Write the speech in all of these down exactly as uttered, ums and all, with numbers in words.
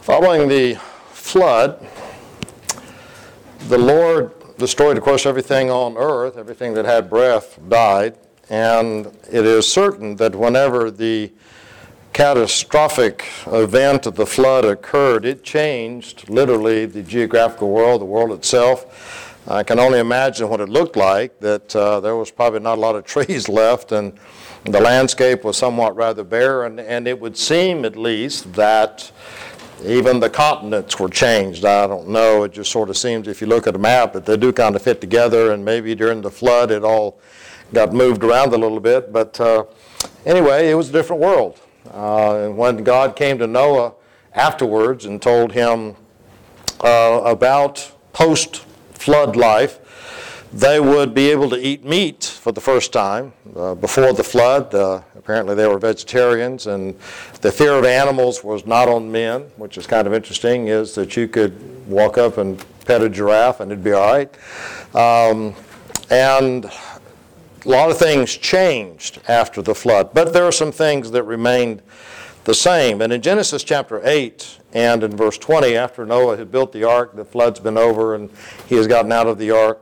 Following the flood, the Lord destroyed, of course, everything on earth. Everything that had breath died. And it is certain that whenever the catastrophic event of the flood occurred, it changed literally the geographical world, the world itself. I can only imagine what it looked like, that uh, there was probably not a lot of trees left, and the landscape was somewhat rather bare, and, and it would seem at least that even the continents were changed. I don't know, it just sort of seems, if you look at a map, that they do kind of fit together, and maybe during the flood it all got moved around a little bit. But uh, anyway, it was a different world. Uh, and when God came to Noah afterwards and told him uh, about post-flood life, they would be able to eat meat for the first time. Uh, before the flood, uh, apparently they were vegetarians, and the fear of animals was not on men, which is kind of interesting, is that you could walk up and pet a giraffe and it'd be all right. Um, and a lot of things changed after the flood, but there are some things that remained the same. And in Genesis chapter eight and in verse twenty, after Noah had built the ark, the flood's been over and he has gotten out of the ark,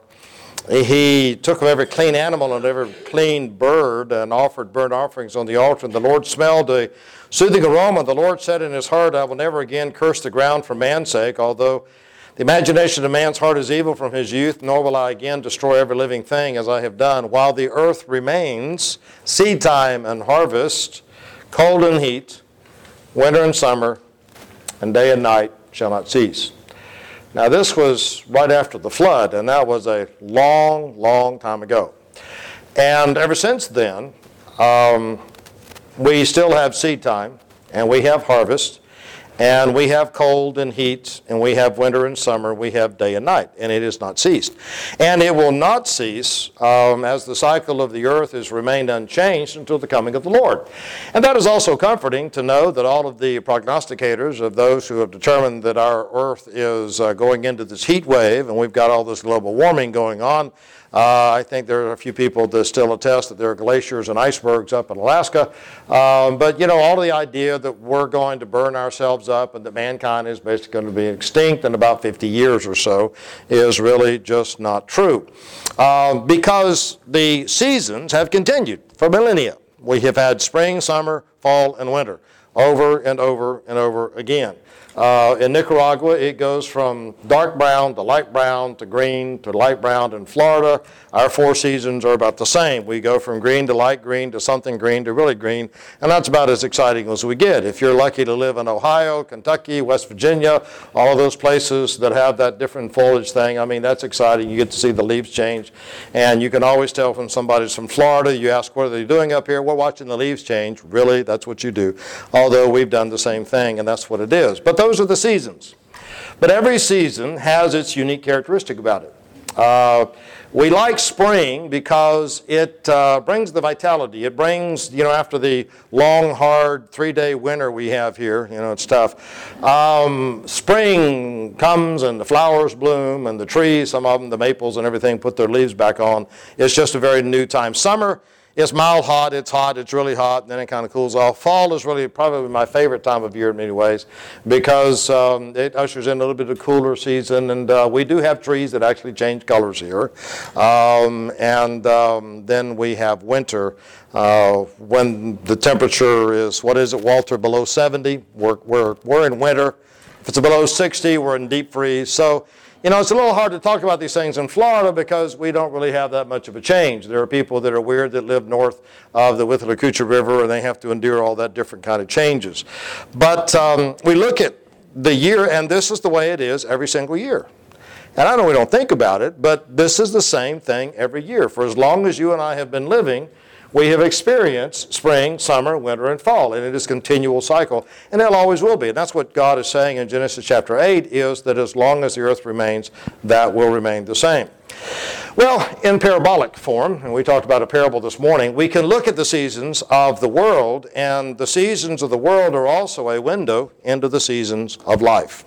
he took of every clean animal and every clean bird and offered burnt offerings on the altar. And the Lord smelled a soothing aroma. The Lord said in his heart, I will never again curse the ground for man's sake, although the imagination of man's heart is evil from his youth, nor will I again destroy every living thing as I have done. While the earth remains, seed time and harvest, cold and heat, winter and summer, and day and night shall not cease. Now this was right after the flood, and that was a long, long time ago. And ever since then, um, we still have seed time, and we have harvest, and we have cold and heat, and we have winter and summer, we have day and night, and it has not ceased. And it will not cease um, as the cycle of the earth has remained unchanged until the coming of the Lord. And that is also comforting to know that all of the prognosticators of those who have determined that our earth is uh, going into this heat wave, and we've got all this global warming going on. Uh, I think there are a few people that still attest that there are glaciers and icebergs up in Alaska. Um, but, you know, all the idea that we're going to burn ourselves up and that mankind is basically going to be extinct in about fifty years or so is really just not true. Um, because the seasons have continued for millennia. We have had spring, summer, fall, and winter over and over and over again. Uh, in Nicaragua, it goes from dark brown to light brown to green to light brown. In Florida, our four seasons are about the same. We go from green to light green to something green to really green, and that's about as exciting as we get. If you're lucky to live in Ohio, Kentucky, West Virginia, all of those places that have that different foliage thing, I mean, that's exciting. You get to see the leaves change, and you can always tell when somebody's from Florida. You ask, what are they doing up here? We're watching the leaves change. Really, that's what you do. Although we've done the same thing, and that's what it is. But those are the seasons. But every season has its unique characteristic about it. Uh, we like spring because it uh, brings the vitality. It brings, you know, after the long, hard, three-day winter we have here, you know, it's tough. Um, spring comes and the flowers bloom and the trees, some of them, the maples and everything, put their leaves back on. It's just a very new time. Summer, it's mild hot, it's hot, it's really hot, and then it kind of cools off. Fall is really probably my favorite time of year in many ways because um, it ushers in a little bit of cooler season, and uh, we do have trees that actually change colors here. Um, and um, then we have winter uh, when the temperature is, what is it, Walter, below seventy? We're, we're, we're in winter. If it's below sixty, we're in deep freeze. So, you know, it's a little hard to talk about these things in Florida because we don't really have that much of a change. There are people that are weird that live north of the Withlacoochee River, and they have to endure all that different kind of changes. But um, we look at the year, and this is the way it is every single year. And I know we don't think about it, but this is the same thing every year. For as long as you and I have been living, we have experienced spring, summer, winter, and fall, and it is a continual cycle, and it always will be. And that's what God is saying in Genesis chapter eight, is that as long as the earth remains, that will remain the same. Well, in parabolic form, and we talked about a parable this morning, we can look at the seasons of the world, and the seasons of the world are also a window into the seasons of life.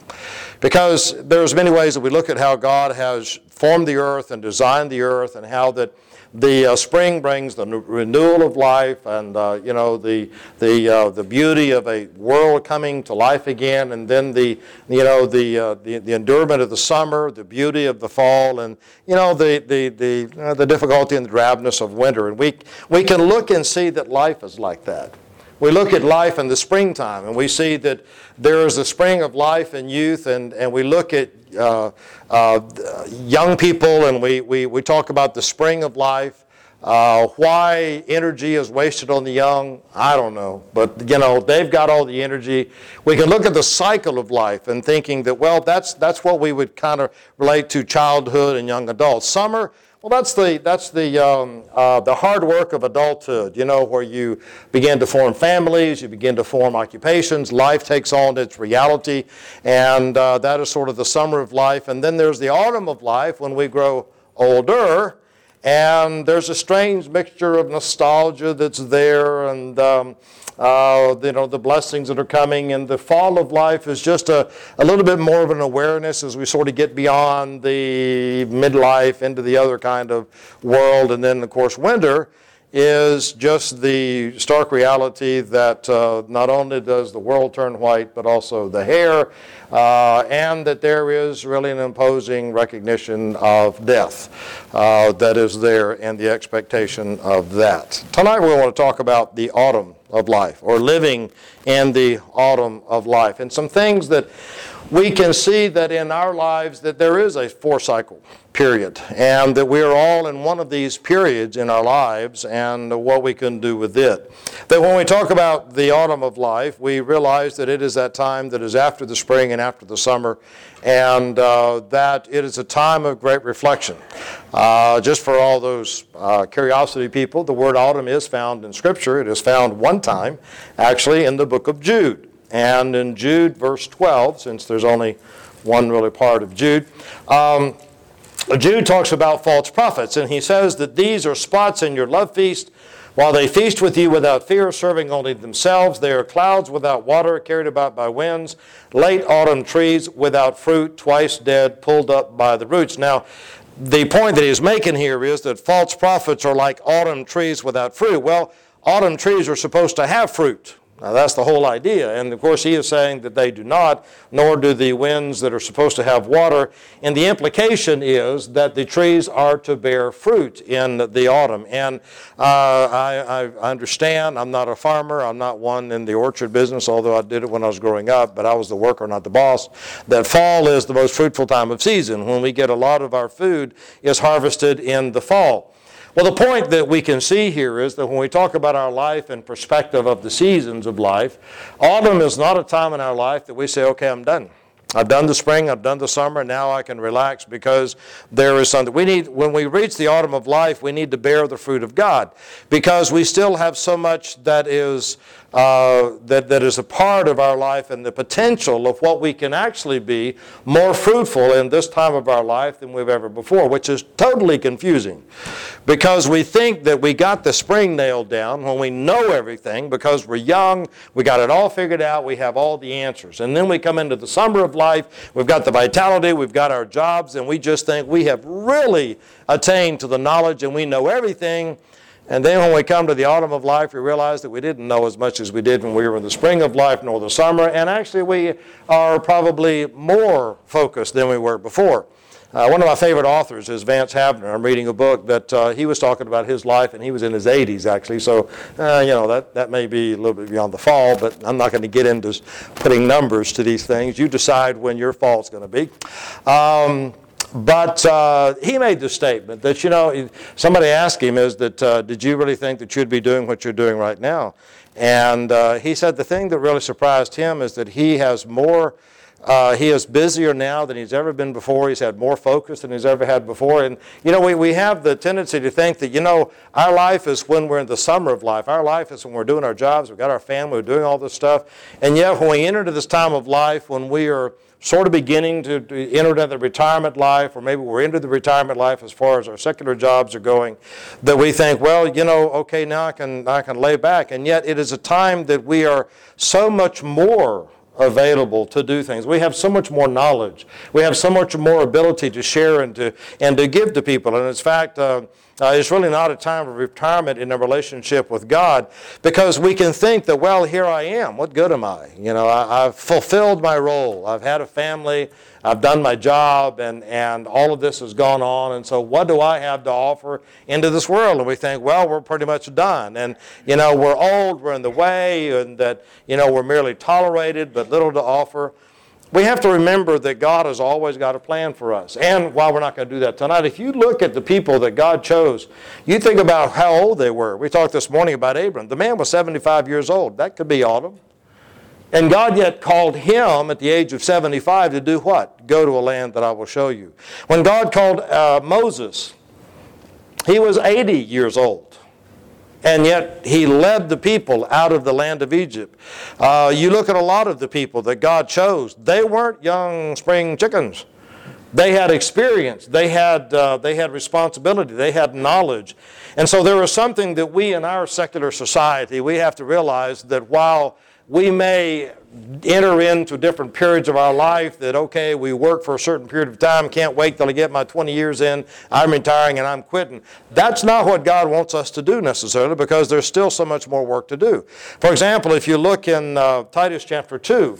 Because there's many ways that we look at how God has formed the earth and designed the earth, and how that the uh, spring brings the renewal of life, and uh, you know the the uh, the beauty of a world coming to life again, and then the you know the uh, the, the endurement of the summer, the beauty of the fall, and you know the the the uh, the difficulty and the drabness of winter. And we we can look and see that life is like that. We look at life in the springtime, and we see that there is a spring of life and youth, and, and we look at uh, uh, young people, and we, we, we talk about the spring of life. Uh, why energy is wasted on the young, I don't know. But, you know, they've got all the energy. We can look at the cycle of life and thinking that, well, that's, that's what we would kind of relate to childhood and young adults. Summer, well, that's the that's the um, uh, the hard work of adulthood. You know, where you begin to form families, you begin to form occupations, life takes on its reality, and uh, that is sort of the summer of life. And then there's the autumn of life when we grow older, and there's a strange mixture of nostalgia that's there, and um, uh, you know the blessings that are coming. And the fall of life is just a, a little bit more of an awareness as we sort of get beyond the midlife into the other kind of world. And then, of course, winter is just the stark reality that uh, not only does the world turn white, but also the hair, uh, and that there is really an imposing recognition of death uh, that is there, and the expectation of that. Tonight we want to talk about the autumn of life, or living in the autumn of life, and some things that we can see that in our lives that there is a four-cycle period, and that we are all in one of these periods in our lives, and what we can do with it. That when we talk about the autumn of life, we realize that it is that time that is after the spring and after the summer, and uh, that it is a time of great reflection. Uh, just for all those uh, curiosity people, the word autumn is found in Scripture. It is found one time, actually, in the book of Jude. And in Jude, verse twelve, since there's only one really part of Jude, um, Jude talks about false prophets, and he says that these are spots in your love feast. While they feast with you without fear, serving only themselves, they are clouds without water, carried about by winds, late autumn trees without fruit, twice dead, pulled up by the roots. Now, the point that he's making here is that false prophets are like autumn trees without fruit. Well, autumn trees are supposed to have fruit. Now, that's the whole idea. And, of course, he is saying that they do not, nor do the winds that are supposed to have water. And the implication is that the trees are to bear fruit in the autumn. And uh, I, I understand, I'm not a farmer, I'm not one in the orchard business, although I did it when I was growing up, but I was the worker, not the boss, that fall is the most fruitful time of season. When we get a lot of our food is harvested in the fall. Well, the point that we can see here is that when we talk about our life in perspective of the seasons of life, autumn is not a time in our life that we say, okay, I'm done. I've done the spring, I've done the summer, now I can relax, because there is something. We need, when we reach the autumn of life, we need to bear the fruit of God, because we still have so much that is uh, that, that is a part of our life, and the potential of what we can actually be more fruitful in this time of our life than we've ever before, which is totally confusing, because we think that we got the spring nailed down when we know everything, because we're young, we got it all figured out, we have all the answers. And then we come into the summer of life, we've got the vitality, we've got our jobs, and we just think we have really attained to the knowledge and we know everything. And then when we come to the autumn of life, we realize that we didn't know as much as we did when we were in the spring of life nor the summer, and actually we are probably more focused than we were before. Uh, one of my favorite authors is Vance Havner. I'm reading a book that uh, he was talking about his life, and he was in his eighties actually, so uh, you know that, that may be a little bit beyond the fall, but I'm not going to get into putting numbers to these things. You decide when your fall is going to be. Um, But uh, he made the statement that, you know, somebody asked him, is that, uh, did you really think that you'd be doing what you're doing right now? And uh, he said the thing that really surprised him is that he has more, uh, he is busier now than he's ever been before. He's had more focus than he's ever had before. And, you know, we, we have the tendency to think that, you know, our life is when we're in the summer of life. Our life is when we're doing our jobs, we've got our family, we're doing all this stuff. And yet when we enter into this time of life when we are sort of beginning to, to enter into the retirement life, or maybe we're into the retirement life as far as our secular jobs are going, that we think, well, you know, okay, now I can, I can lay back. And yet it is a time that we are so much more available to do things. We have so much more knowledge. We have so much more ability to share and to, and to give to people. And in fact, uh, Uh, it's really not a time of retirement in a relationship with God, because we can think that, well, here I am. What good am I? You know, I, I've fulfilled my role. I've had a family. I've done my job, and, and all of this has gone on. And so what do I have to offer into this world? And we think, well, we're pretty much done. And, you know, we're old, we're in the way, and that, you know, we're merely tolerated, but little to offer. We have to remember that God has always got a plan for us. And while we're not going to do that tonight, if you look at the people that God chose, you think about how old they were. We talked this morning about Abram. The man was seventy-five years old. That could be autumn. And God yet called him at the age of seventy-five to do what? Go to a land that I will show you. When God called uh, Moses, he was eighty years old. And yet he led the people out of the land of Egypt. Uh, you look at a lot of the people that God chose. They weren't young spring chickens. They had experience. They had, uh, they had responsibility. They had knowledge. And so there is something that we in our secular society, we have to realize that while we may enter into different periods of our life that, okay, we work for a certain period of time, can't wait till I get my twenty years in, I'm retiring and I'm quitting. That's not what God wants us to do necessarily, because there's still so much more work to do. For example, if you look in uh, Titus chapter two,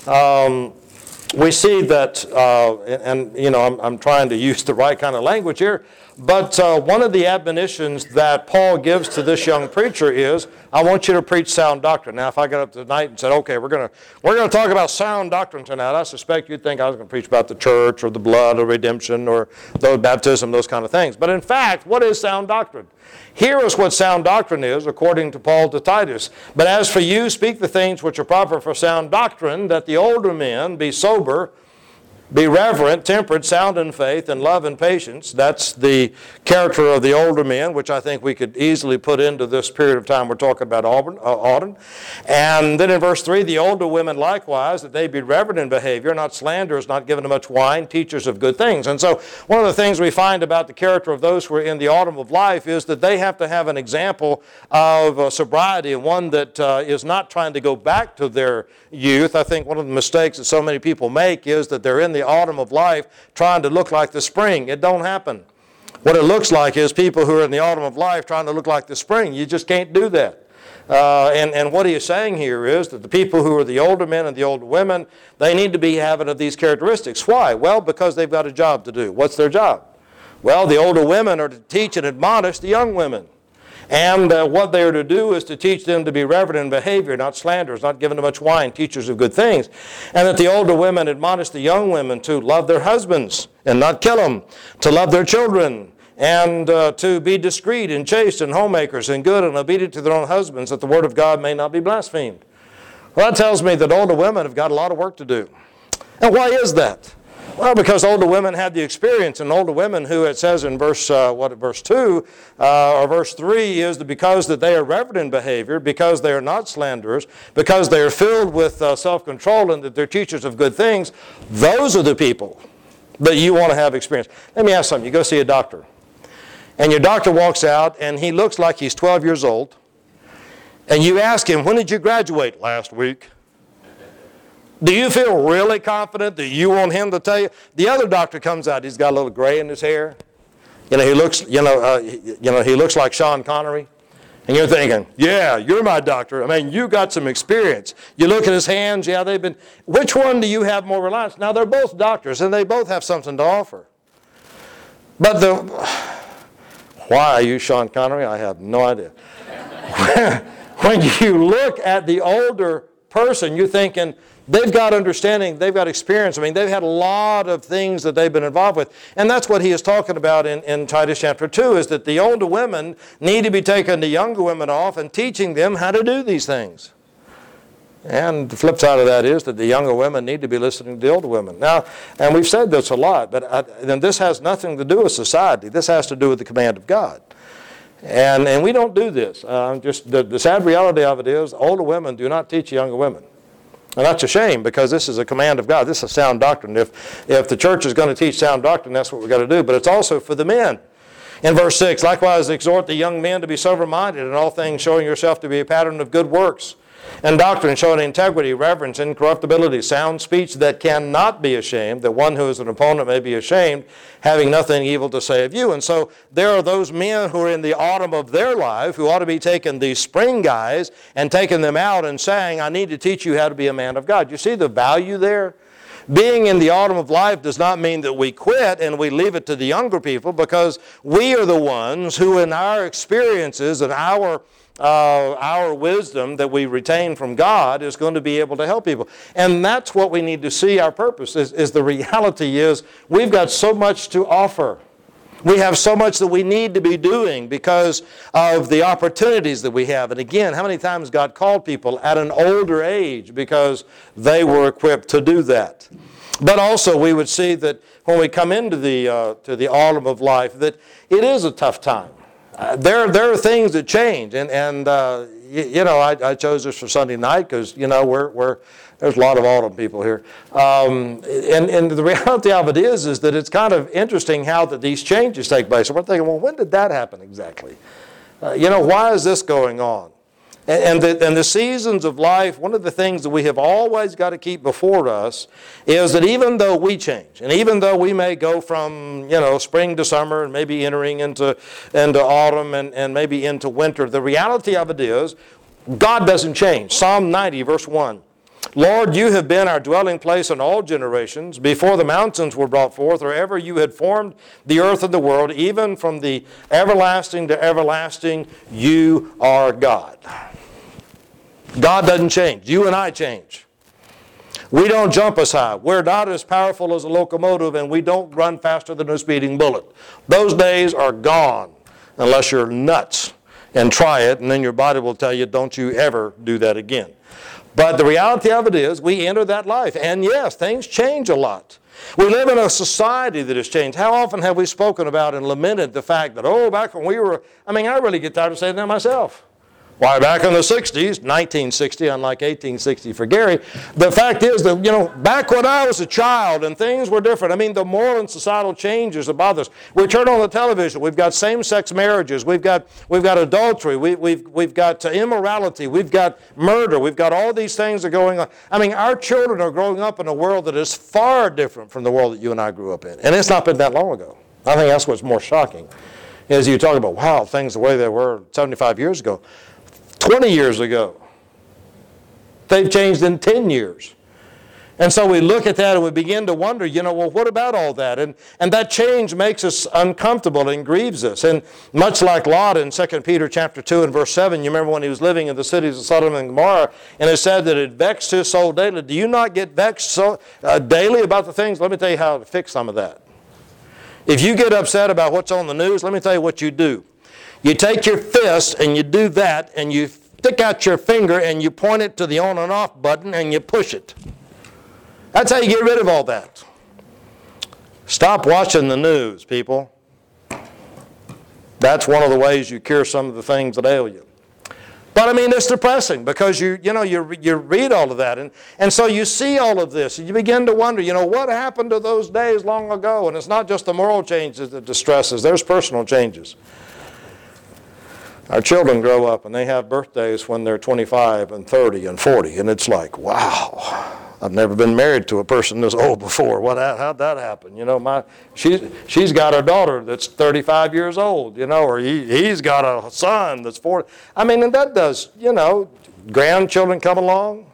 um, we see that, uh, and, and you know, I'm, I'm trying to use the right kind of language here, but uh, one of the admonitions that Paul gives to this young preacher is, I want you to preach sound doctrine. Now, if I got up tonight and said, okay, we're going to we're going to talk about sound doctrine tonight, I suspect you'd think I was going to preach about the church or the blood or redemption or the baptism, those kind of things. But in fact, what is sound doctrine? Here is what sound doctrine is, according to Paul to Titus. But as for you, speak the things which are proper for sound doctrine, that the older men be sober, be reverent, temperate, sound in faith, and love and patience. That's the character of the older men, which I think we could easily put into this period of time we're talking about Auburn, uh, autumn. And then in verse three, the older women likewise, that they be reverent in behavior, not slanderers, not given to much wine, teachers of good things. And so one of the things we find about the character of those who are in the autumn of life is that they have to have an example of uh, sobriety, and one that uh, is not trying to go back to their youth. I think one of the mistakes that so many people make is that they're in the autumn of life trying to look like the spring. It don't happen. What it looks like is people who are in the autumn of life trying to look like the spring. You just can't do that. Uh, and, and what he is saying here is that the people who are the older men and the older women, they need to be having of these characteristics. Why? Well, because they've got a job to do. What's their job? Well, the older women are to teach and admonish the young women. And uh, what they are to do is to teach them to be reverent in behavior, not slanderers, not given to much wine, teachers of good things. And that the older women admonish the young women to love their husbands and not kill them, to love their children, and uh, to be discreet and chaste and homemakers and good and obedient to their own husbands, that the word of God may not be blasphemed. Well, that tells me that older women have got a lot of work to do. And why is that? Well, because older women had the experience, and older women who, it says in verse uh, what verse two uh, or verse three, is that because that they are reverent in behavior, because they are not slanderers, because they are filled with uh, self-control, and that they're teachers of good things, those are the people that you want to have experience. Let me ask something. You go see a doctor, and your doctor walks out, and he looks like he's twelve years old, and you ask him, when did you graduate? Last week. Do you feel really confident that you want him to tell you? The other doctor comes out, he's got a little gray in his hair. You know, he looks, you know, uh, you know, he looks like Sean Connery. And you're thinking, yeah, you're my doctor. I mean, you got some experience. You look at his hands, yeah, they've been, which one do you have more reliance? Now, they're both doctors, and they both have something to offer. But the, why are you Sean Connery? I have no idea. When you look at the older person, you're thinking, they've got understanding, they've got experience. I mean, they've had a lot of things that they've been involved with. And that's what he is talking about in, in Titus chapter two, is that the older women need to be taking the younger women off and teaching them how to do these things. And the flip side of that is that the younger women need to be listening to the older women. Now, and we've said this a lot, but I, and this has nothing to do with society. This has to do with the command of God. And, and we don't do this. Uh, just the, the sad reality of it is older women do not teach younger women. And that's a shame, because this is a command of God. This is sound doctrine. If, if the church is going to teach sound doctrine, that's what we've got to do. But it's also for the men. In verse six, likewise exhort the young men to be sober-minded in all things, showing yourself to be a pattern of good works. and doctrine, showing integrity, reverence, incorruptibility, sound speech that cannot be ashamed, that one who is an opponent may be ashamed, having nothing evil to say of you. And so there are those men who are in the autumn of their life who ought to be taking these spring guys and taking them out and saying, I need to teach you how to be a man of God. You see the value there? Being in the autumn of life does not mean that we quit and we leave it to the younger people, because we are the ones who, in our experiences and our uh, our wisdom that we retain from God, is going to be able to help people. And that's what we need to see. Our purpose is, is the reality is we've got so much to offer. We have so much that we need to be doing because of the opportunities that we have. And again, how many times God called people at an older age because they were equipped to do that. But also we would see that when we come into the, uh, to the autumn of life, that it is a tough time. Uh, there, there are things that change. And, and uh, you, you know, I, I chose this for Sunday night because, you know, we're, we're there's a lot of autumn people here. Um, and, and the reality of it is, is that it's kind of interesting how that these changes take place. And we're thinking, well, when did that happen exactly? Uh, you know, why is this going on? And, and, the, and the seasons of life, one of the things that we have always got to keep before us is that even though we change, and even though we may go from, you know, spring to summer and maybe entering into, into autumn and, and maybe into winter, the reality of it is God doesn't change. Psalm ninety, verse one. Lord, you have been our dwelling place in all generations, before the mountains were brought forth, or ever you had formed the earth and the world, even from the everlasting to everlasting, you are God. God doesn't change. You and I change. We don't jump as high. We're not as powerful as a locomotive, and we don't run faster than a speeding bullet. Those days are gone, unless you're nuts and try it, and then your body will tell you, don't you ever do that again. But the reality of it is we enter that life. And yes, things change a lot. We live in a society that has changed. How often have we spoken about and lamented the fact that, oh, back when we were, I mean, I really get tired of saying that myself. Why, back in the sixties, nineteen sixty, unlike eighteen sixty for Gary, the fact is that, you know, back when I was a child and things were different. I mean, the moral and societal changes that bother us. We turn on the television, we've got same-sex marriages, we've got, we've got adultery, we, we've, we've got immorality, we've got murder, we've got all these things that are going on. I mean, our children are growing up in a world that is far different from the world that you and I grew up in. And it's not been that long ago. I think that's what's more shocking, is you talk about, wow, things the way they were seventy-five years ago. twenty years ago. They've changed in ten years. And so we look at that and we begin to wonder, you know, well, what about all that? And, and that change makes us uncomfortable and grieves us. And much like Lot in Second Peter chapter two and verse seven, you remember when he was living in the cities of Sodom and Gomorrah, and it said that it vexed his soul daily. Do you not get vexed so, uh, daily about the things? Let me tell you how to fix some of that. If you get upset about what's on the news, let me tell you what you do. You take your fist and you do that, and you stick out your finger and you point it to the on and off button and you push it. That's how you get rid of all that. Stop watching the news, people. That's one of the ways you cure some of the things that ail you. But I mean, it's depressing because you, you know, you, you read all of that, and, and so you see all of this, and you begin to wonder, you know, what happened to those days long ago? And it's not just the moral changes that distresses, there's personal changes. Our children grow up and they have birthdays when they're twenty-five and thirty and forty, and it's like, wow, I've never been married to a person this old before. What, how'd that happen? You know, my she's she's got a daughter that's thirty-five years old, you know, or he, he's got a son that's forty. I mean, and that does, you know, grandchildren come along,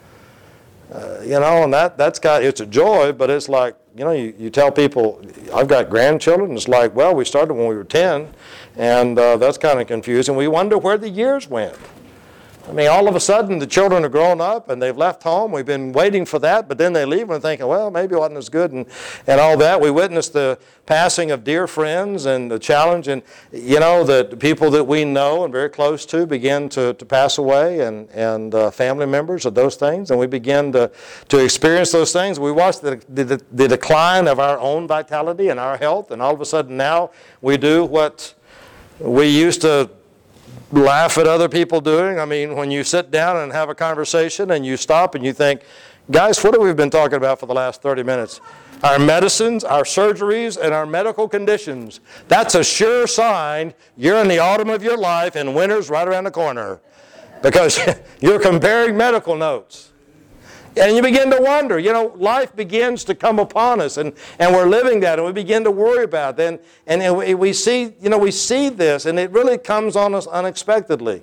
uh, you know, and that that's got it's a joy, but it's like, you know, you, you tell people, I've got grandchildren. It's like, well, we started when we were ten, and uh, that's kind of confusing. We wonder where the years went. I mean, all of a sudden, the children are grown up, and they've left home. We've been waiting for that, but then they leave and thinking, well, maybe it wasn't as good, and, and all that. We witnessed the passing of dear friends and the challenge, and, you know, the people that we know and very close to begin to, to pass away, and, and uh, family members of those things, and we begin to, to experience those things. We watch the, the, the decline of our own vitality and our health, and all of a sudden now we do what we used to laugh at other people doing. I mean, when you sit down and have a conversation and you stop and you think, guys, what have we been talking about for the last thirty minutes? Our medicines, our surgeries, and our medical conditions. That's a sure sign you're in the autumn of your life and winter's right around the corner. Because you're comparing medical notes. And you begin to wonder, you know, life begins to come upon us, and, and we're living that, and we begin to worry about it. And, and we, we see, you know, we see this, and it really comes on us unexpectedly.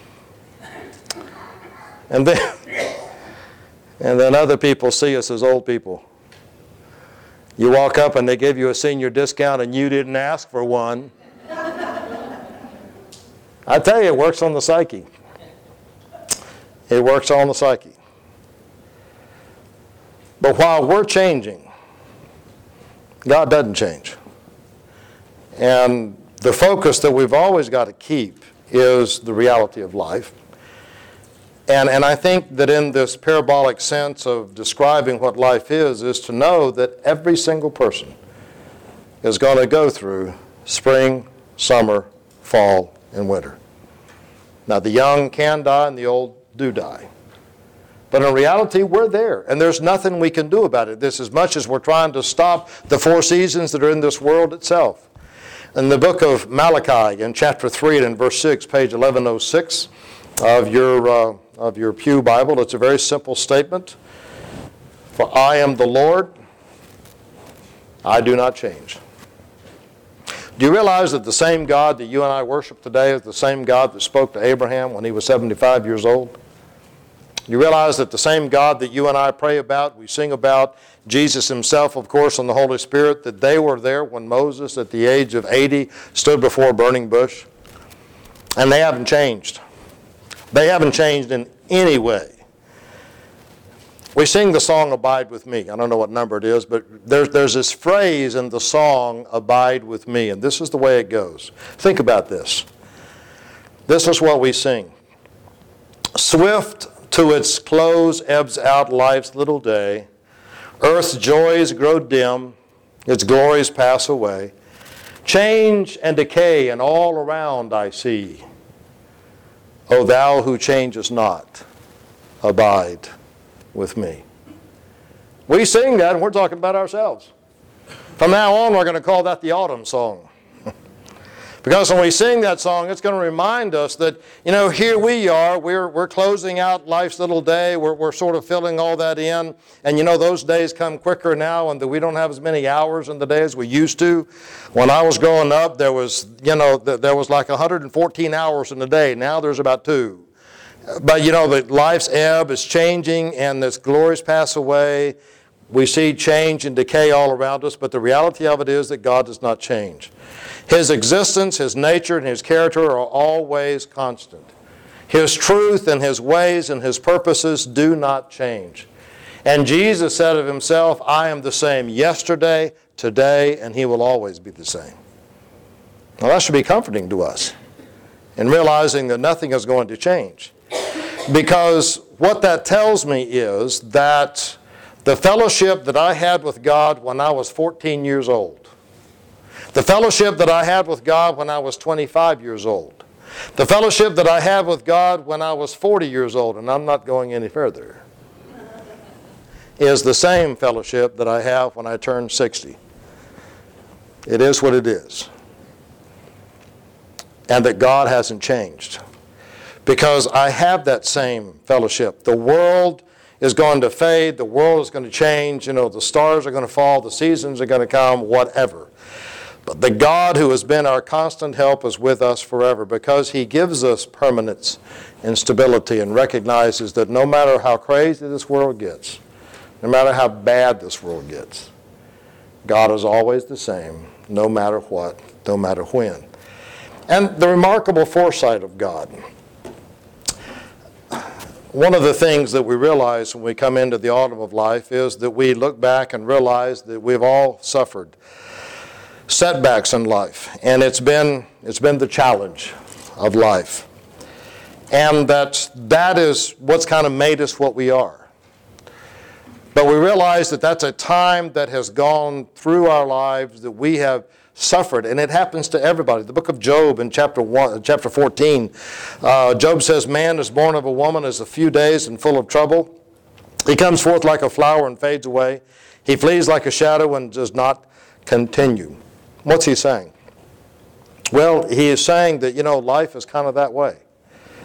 And then, and then other people see us as old people. You walk up and they give you a senior discount and you didn't ask for one. I tell you, it works on the psyche. It works on the psyche. But while we're changing, God doesn't change. And the focus that we've always got to keep is the reality of life. And, and I think that in this parabolic sense of describing what life is, is to know that every single person is going to go through spring, summer, fall, and winter. Now, the young can die and the old do die. But in reality, we're there, and there's nothing we can do about it. This, as much as we're trying to stop the four seasons that are in this world itself. In the book of Malachi, in chapter three and in verse six, page eleven oh six of your, uh, of your Pew Bible, it's a very simple statement. For I am the Lord, I do not change. Do you realize that the same God that you and I worship today is the same God that spoke to Abraham when he was seventy-five years old? You realize that the same God that you and I pray about, we sing about, Jesus himself, of course, and the Holy Spirit, that they were there when Moses, at the age of eighty, stood before a burning bush. And they haven't changed. They haven't changed in any way. We sing the song, Abide With Me. I don't know what number it is, but there's, there's this phrase in the song, Abide With Me, and this is the way it goes. Think about this. This is what we sing. Swift to its close ebbs out life's little day. Earth's joys grow dim, its glories pass away. Change and decay and all around I see. O thou who changest not, abide with me. We sing that and we're talking about ourselves. From now on, we're going to call that the autumn song. Because when we sing that song, it's going to remind us that, you know, here we are, we're, we're closing out life's little day, we're, we're sort of filling all that in, and you know, those days come quicker now, and that we don't have as many hours in the day as we used to. When I was growing up, there was, you know, there was like one hundred fourteen hours in a day. Now there's about two. But, you know, the life's ebb is changing, and its glories pass away. We see change and decay all around us, but the reality of it is that God does not change. His existence, His nature, and His character are always constant. His truth and His ways and His purposes do not change. And Jesus said of Himself, I am the same yesterday, today, and He will always be the same. Now that should be comforting to us in realizing that nothing is going to change. Because what that tells me is that the fellowship that I had with God when I was fourteen years old, the fellowship that I had with God when I was twenty-five years old, the fellowship that I had with God when I was forty years old, and I'm not going any further, is the same fellowship that I have when I turn sixty. It is what it is. And that God hasn't changed. Because I have that same fellowship. The world is going to fade, the world is going to change, you know, the stars are going to fall, the seasons are going to come, whatever. But the God who has been our constant help is with us forever, because He gives us permanence and stability and recognizes that no matter how crazy this world gets, no matter how bad this world gets, God is always the same, no matter what, no matter when. And the remarkable foresight of God. One of the things that we realize when we come into the autumn of life is that we look back and realize that we've all suffered setbacks in life, and it's been it's been the challenge of life, and that that is what's kind of made us what we are. But we realize that that's a time that has gone through our lives that we have suffered, and it happens to everybody. The book of Job in chapter one, chapter fourteen, uh, Job says, "Man is born of a woman is a few days and full of trouble. He comes forth like a flower and fades away. He flees like a shadow and does not continue." What's he saying? Well, he is saying that, you know, life is kind of that way.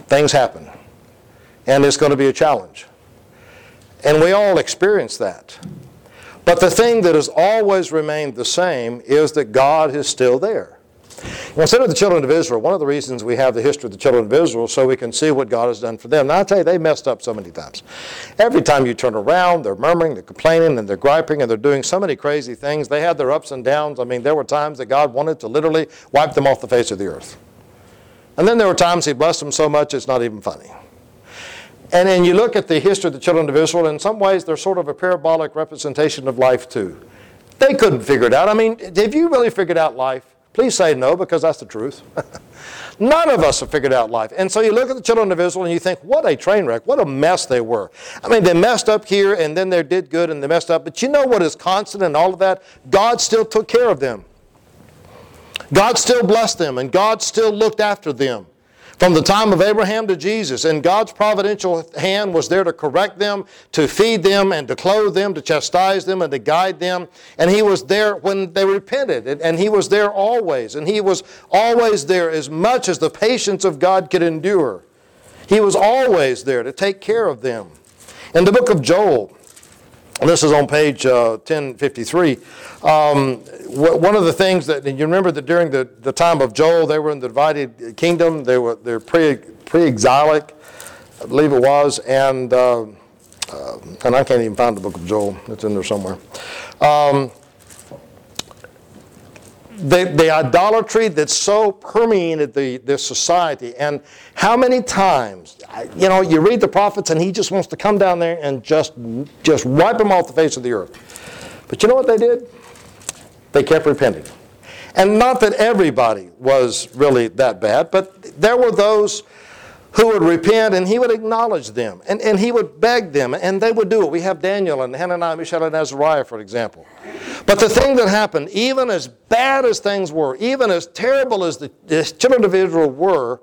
Things happen. And it's going to be a challenge. And we all experience that. But the thing that has always remained the same is that God is still there. Consider the children of Israel. One of the reasons we have the history of the children of Israel so we can see what God has done for them. Now, I'll tell you, they messed up so many times. Every time you turn around, they're murmuring, they're complaining, and they're griping, and they're doing so many crazy things. They had their ups and downs. I mean, there were times that God wanted to literally wipe them off the face of the earth. And then there were times He blessed them so much it's not even funny. And then you look at the history of the children of Israel, in some ways they're sort of a parabolic representation of life too. They couldn't figure it out. I mean, have you really figured out life? Please say no, because that's the truth. None of us have figured out life. And so you look at the children of Israel and you think, what a train wreck, what a mess they were. I mean, they messed up here and then they did good and they messed up. But you know what is constant in all of that? God still took care of them. God still blessed them and God still looked after them. From the time of Abraham to Jesus, and God's providential hand was there to correct them, to feed them, and to clothe them, to chastise them, and to guide them. And He was there when they repented, and He was there always. And He was always there as much as the patience of God could endure. He was always there to take care of them. In the book of Joel, and this is on page uh, ten fifty-three. Um, one of the things that, and you remember that during the, the time of Joel, they were in the divided kingdom. They were they're pre, pre-exilic, I believe it was. And, uh, uh, and I can't even find the book of Joel. It's in there somewhere. Um, The, the idolatry that so permeated the, this society, and how many times, you know, you read the prophets and He just wants to come down there and just, just wipe them off the face of the earth. But you know what they did? They kept repenting. And not that everybody was really that bad, but there were those who would repent and He would acknowledge them and, and He would beg them and they would do it. We have Daniel and Hananiah, Mishael, and Azariah, for example. But the thing that happened, even as bad as things were, even as terrible as the, the children of Israel were,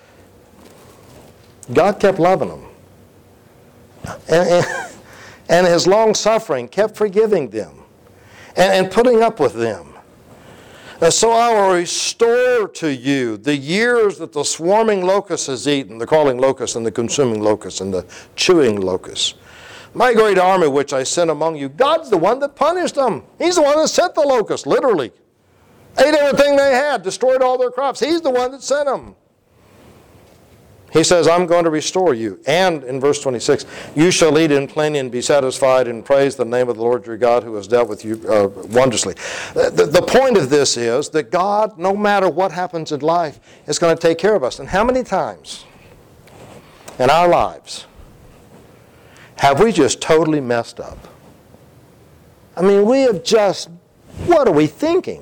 God kept loving them. And, and, and His long suffering kept forgiving them and, and putting up with them. And so I will restore to you the years that the swarming locust has eaten, the crawling locust and the consuming locust and the chewing locust. My great army which I sent among you, God's the one that punished them. He's the one that sent the locust, literally. Ate everything they had, destroyed all their crops. He's the one that sent them. He says, I'm going to restore you. And in verse twenty-six, you shall eat in plenty and be satisfied and praise the name of the Lord your God who has dealt with you uh, wondrously. The, the point of this is that God, no matter what happens in life, is going to take care of us. And how many times in our lives have we just totally messed up? I mean, we have just, what are we thinking?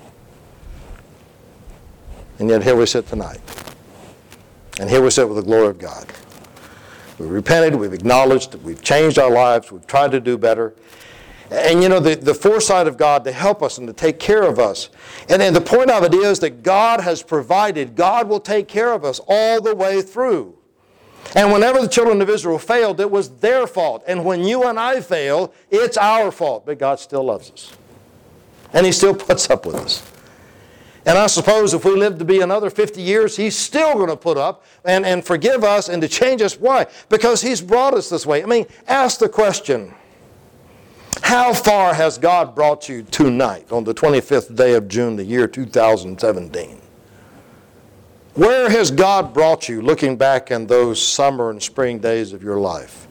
And yet here we sit tonight. And here we sit with the glory of God. We've repented, we've acknowledged, we've changed our lives, we've tried to do better. And you know, the, the foresight of God to help us and to take care of us. And, and the point of it is that God has provided, God will take care of us all the way through. And whenever the children of Israel failed, it was their fault. And when you and I fail, it's our fault. But God still loves us. And He still puts up with us. And I suppose if we live to be another fifty years, He's still going to put up and, and forgive us and to change us. Why? Because He's brought us this way. I mean, ask the question, how far has God brought you tonight on the twenty-fifth day of June, the year two thousand seventeen? Where has God brought you looking back in those summer and spring days of your life?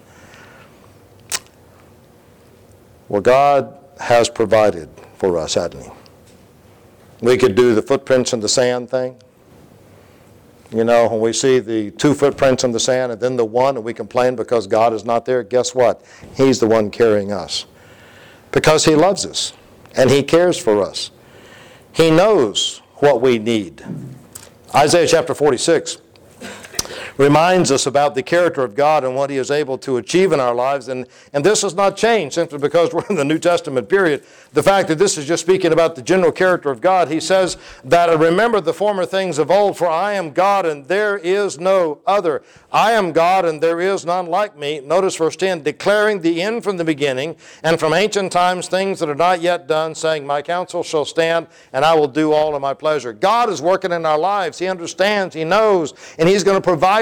Well, God has provided for us, hasn't He? We could do the footprints in the sand thing. You know, when we see the two footprints in the sand and then the one and we complain because God is not there, guess what? He's the one carrying us. Because He loves us and He cares for us. He knows what we need. Isaiah chapter forty-six reminds us about the character of God and what He is able to achieve in our lives. And, and this has not changed simply because we're in the New Testament period. The fact that this is just speaking about the general character of God. He says that, remember the former things of old, for I am God and there is no other. I am God and there is none like me. Notice verse ten, declaring the end from the beginning and from ancient times things that are not yet done, saying, my counsel shall stand and I will do all of my pleasure. God is working in our lives. He understands, He knows, and He's going to provide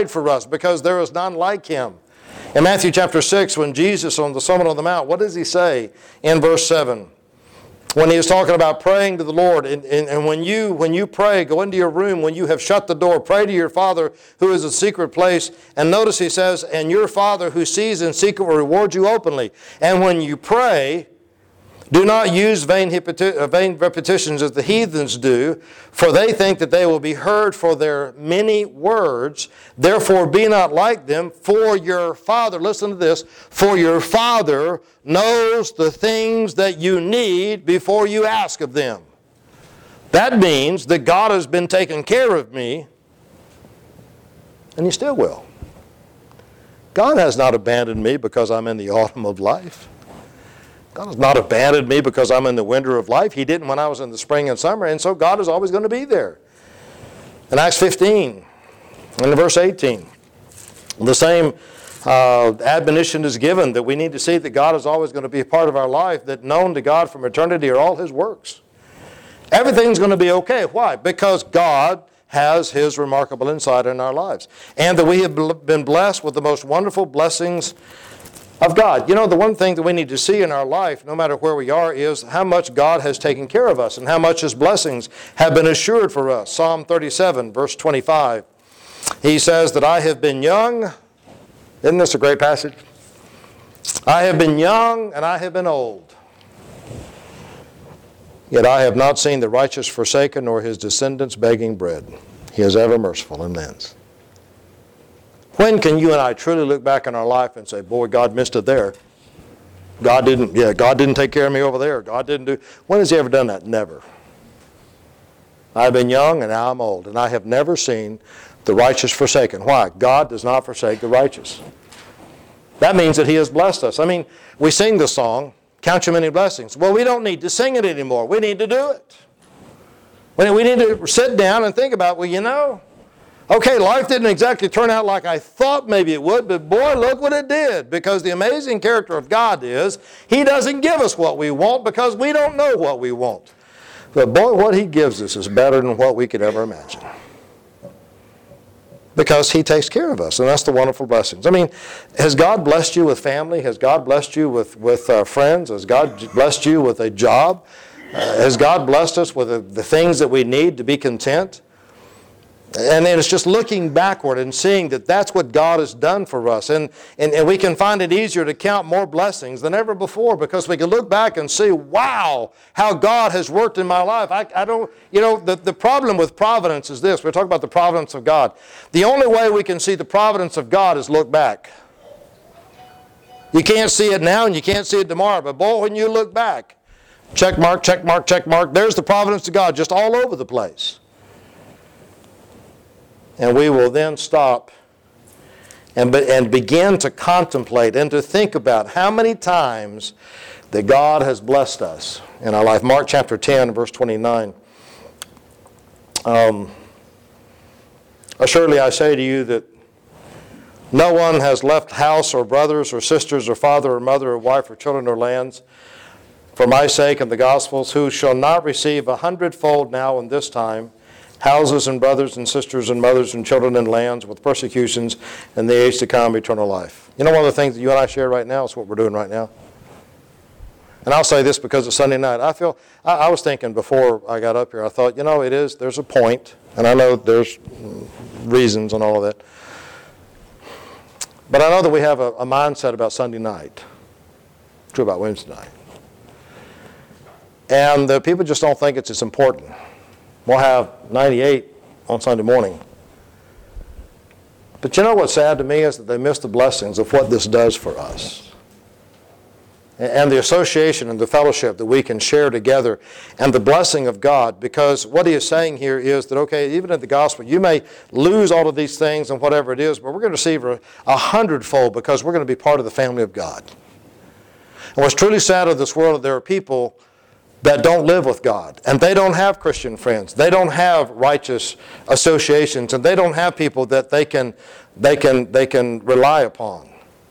died for us because there is none like him. In Matthew chapter six, when Jesus on the Sermon on the Mount, what does he say in verse seven? When he was talking about praying to the Lord, and, and, and when you when you pray, go into your room, when you have shut the door, pray to your Father who is in secret place. And notice he says, and your Father who sees in secret will reward you openly. And when you pray, do not use vain, hypoti- vain repetitions as the heathens do, for they think that they will be heard for their many words. Therefore be not like them, for your Father, listen to this, for your Father knows the things that you need before you ask of them. That means that God has been taking care of me, and He still will. God has not abandoned me because I'm in the autumn of life. God has not abandoned me because I'm in the winter of life. He didn't when I was in the spring and summer, and so God is always going to be there. In Acts fifteen, in verse eighteen, the same uh, admonition is given that we need to see that God is always going to be a part of our life, that known to God from eternity are all His works. Everything's going to be okay. Why? Because God has His remarkable insight in our lives, and that we have been blessed with the most wonderful blessings of God. You know, the one thing that we need to see in our life, no matter where we are, is how much God has taken care of us and how much His blessings have been assured for us. Psalm thirty-seven, verse twenty-five. He says that I have been young. Isn't this a great passage? I have been young and I have been old. Yet I have not seen the righteous forsaken nor his descendants begging bread. He is ever merciful and lends. When can you and I truly look back in our life and say, boy, God missed it there. God didn't, yeah, God didn't take care of me over there. God didn't do, when has He ever done that? Never. I've been young and now I'm old, and I have never seen the righteous forsaken. Why? God does not forsake the righteous. That means that He has blessed us. I mean, we sing the song, Count Your Many Blessings. Well, we don't need to sing it anymore. We need to do it. We need to sit down and think about, well, you know, okay, life didn't exactly turn out like I thought maybe it would, but boy, look what it did. Because the amazing character of God is, He doesn't give us what we want because we don't know what we want. But boy, what He gives us is better than what we could ever imagine. Because He takes care of us, and that's the wonderful blessings. I mean, has God blessed you with family? Has God blessed you with, with uh, friends? Has God blessed you with a job? Uh, has God blessed us with the, the things that we need to be content? And then it's just looking backward and seeing that that's what God has done for us. And, and, and we can find it easier to count more blessings than ever before because we can look back and see, wow, how God has worked in my life. I, I don't, you know, the, the problem with providence is this. We're talking about the providence of God. The only way we can see the providence of God is look back. You can't see it now and you can't see it tomorrow. But boy, when you look back, check mark, check mark, check mark, there's the providence of God just all over the place. And we will then stop and, be, and begin to contemplate and to think about how many times that God has blessed us in our life. Mark chapter ten, verse twenty-nine. Um, Assuredly I say to you that no one has left house or brothers or sisters or father or mother or wife or children or lands for my sake and the gospel's, who shall not receive a hundredfold now in this time, houses and brothers and sisters and mothers and children and lands with persecutions and the age to come, eternal life. You know, one of the things that you and I share right now is what we're doing right now. And I'll say this because it's Sunday night. I feel, I, I was thinking before I got up here, I thought, you know, it is, there's a point, and I know there's reasons and all of that. But I know that we have a, a mindset about Sunday night. True about Wednesday night. And uh, people just don't think it's as important. We'll have ninety-eight on Sunday morning. But you know what's sad to me is that they miss the blessings of what this does for us. And the association and the fellowship that we can share together and the blessing of God. Because what he is saying here is that, okay, even in the gospel, you may lose all of these things and whatever it is, but we're going to receive a, a hundredfold because we're going to be part of the family of God. And what's truly sad of this world is there are people that don't live with God, and they don't have Christian friends. They don't have righteous associations, and they don't have people that they can, they can, they can rely upon.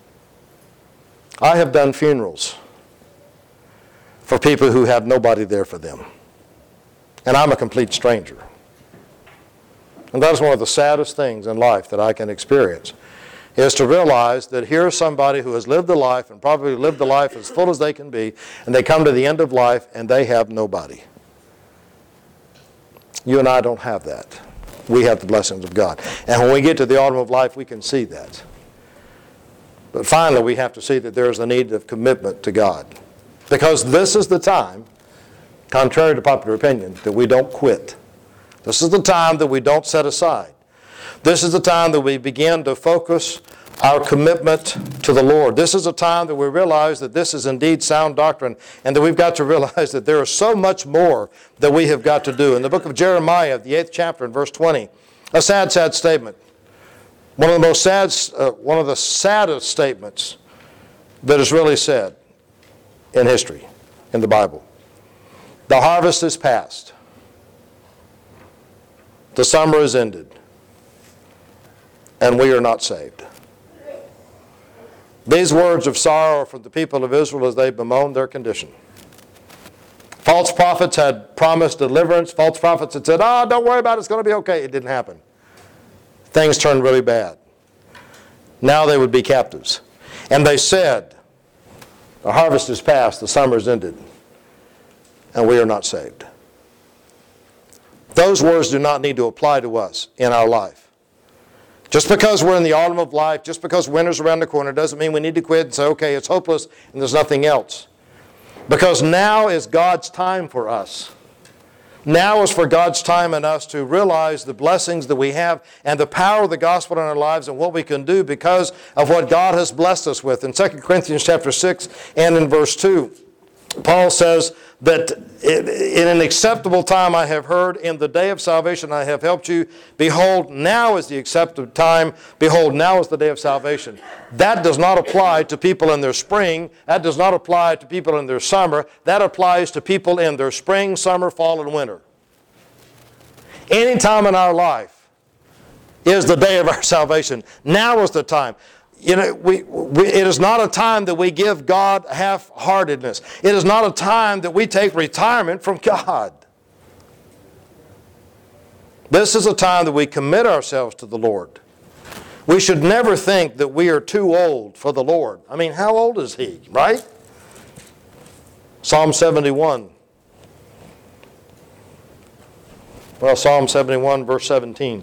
I have done funerals for people who have nobody there for them, and I'm a complete stranger. And that is one of the saddest things in life that I can experience, is to realize that here's somebody who has lived a life and probably lived a life as full as they can be, and they come to the end of life and they have nobody. You and I don't have that. We have the blessings of God. And when we get to the autumn of life, we can see that. But finally, we have to see that there is a need of commitment to God. Because this is the time, contrary to popular opinion, that we don't quit. This is the time that we don't set aside. This is the time that we begin to focus our commitment to the Lord. This is a time that we realize that this is indeed sound doctrine, and that we've got to realize that there is so much more that we have got to do. In the book of Jeremiah, the eighth chapter, in verse twenty, a sad, sad statement. One of the most sad, uh, one of the saddest statements that is really said in history, in the Bible. The harvest is past. The summer is ended. And we are not saved. These words of sorrow from the people of Israel as they bemoaned their condition. False prophets had promised deliverance. False prophets had said, oh, don't worry about it, it's going to be okay. It didn't happen. Things turned really bad. Now they would be captives. And they said, the harvest is past, the summer is ended, and we are not saved. Those words do not need to apply to us in our life. Just because we're in the autumn of life, just because winter's around the corner, doesn't mean we need to quit and say, okay, it's hopeless and there's nothing else. Because now is God's time for us. Now is for God's time in us to realize the blessings that we have and the power of the gospel in our lives and what we can do because of what God has blessed us with. In Second Corinthians chapter six and in verse two, Paul says that in an acceptable time I have heard, in the day of salvation I have helped you. Behold, now is the accepted time. Behold, now is the day of salvation. That does not apply to people in their spring. That does not apply to people in their summer. That applies to people in their spring, summer, fall, and winter. Any time in our life is the day of our salvation. Now is the time. You know, we, we, it is not a time that we give God half-heartedness. It is not a time that we take retirement from God. This is a time that we commit ourselves to the Lord. We should never think that we are too old for the Lord. I mean, how old is He, right? Psalm seventy-one. Well, Psalm seventy-one, verse seventeen.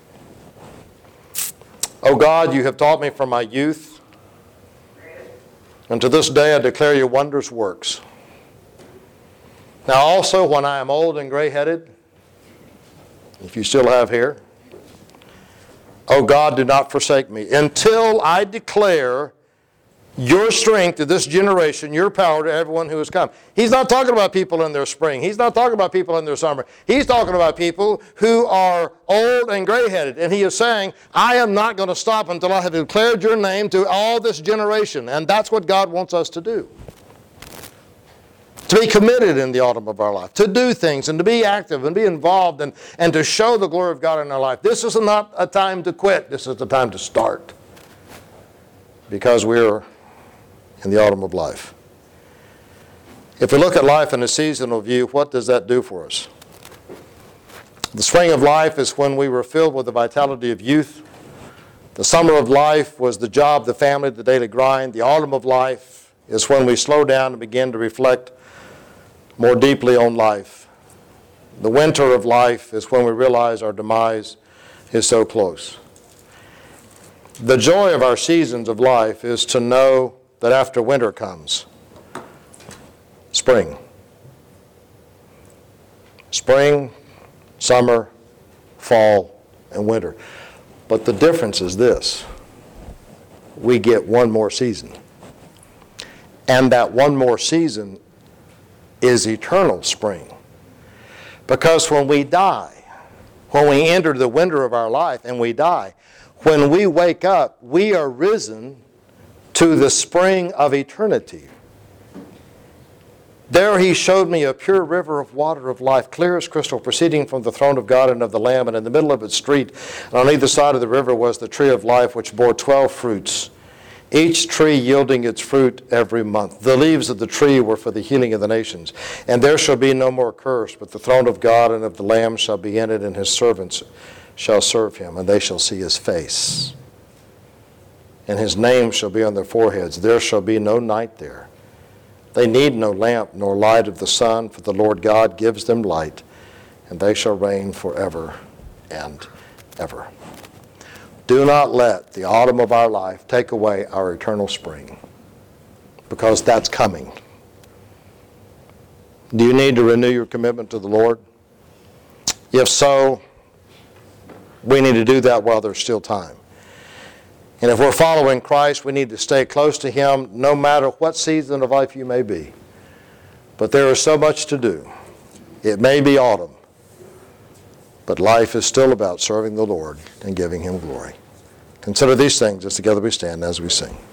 O God, you have taught me from my youth, and to this day I declare your wondrous works. Now also, when I am old and gray-headed, if you still have hair, O God, do not forsake me, until I declare your strength to this generation, your power to everyone who has come. He's not talking about people in their spring. He's not talking about people in their summer. He's talking about people who are old and gray-headed. And he is saying, I am not going to stop until I have declared your name to all this generation. And that's what God wants us to do. To be committed in the autumn of our life. To do things and to be active and be involved and, and to show the glory of God in our life. This is not a time to quit. This is the time to start. Because we're in the autumn of life. If we look at life in a seasonal view, what does that do for us? The spring of life is when we were filled with the vitality of youth. The summer of life was the job, the family, the daily grind. The autumn of life is when we slow down and begin to reflect more deeply on life. The winter of life is when we realize our demise is so close. The joy of our seasons of life is to know that after winter comes spring. Spring, summer, fall, and winter. But the difference is this. We get one more season. And that one more season is eternal spring. Because when we die, when we enter the winter of our life and we die, when we wake up, we are risen to the spring of eternity. There he showed me a pure river of water of life, clear as crystal, proceeding from the throne of God and of the Lamb, and in the middle of its street, and on either side of the river was the tree of life, which bore twelve fruits, each tree yielding its fruit every month. The leaves of the tree were for the healing of the nations. And there shall be no more curse, but the throne of God and of the Lamb shall be in it, and his servants shall serve him, and they shall see his face. And his name shall be on their foreheads. There shall be no night there. They need no lamp nor light of the sun, for the Lord God gives them light, and they shall reign forever and ever. Do not let the autumn of our life take away our eternal spring, because that's coming. Do you need to renew your commitment to the Lord? If so, we need to do that while there's still time. And if we're following Christ, we need to stay close to him no matter what season of life you may be. But there is so much to do. It may be autumn, but life is still about serving the Lord and giving him glory. Consider these things as together we stand as we sing.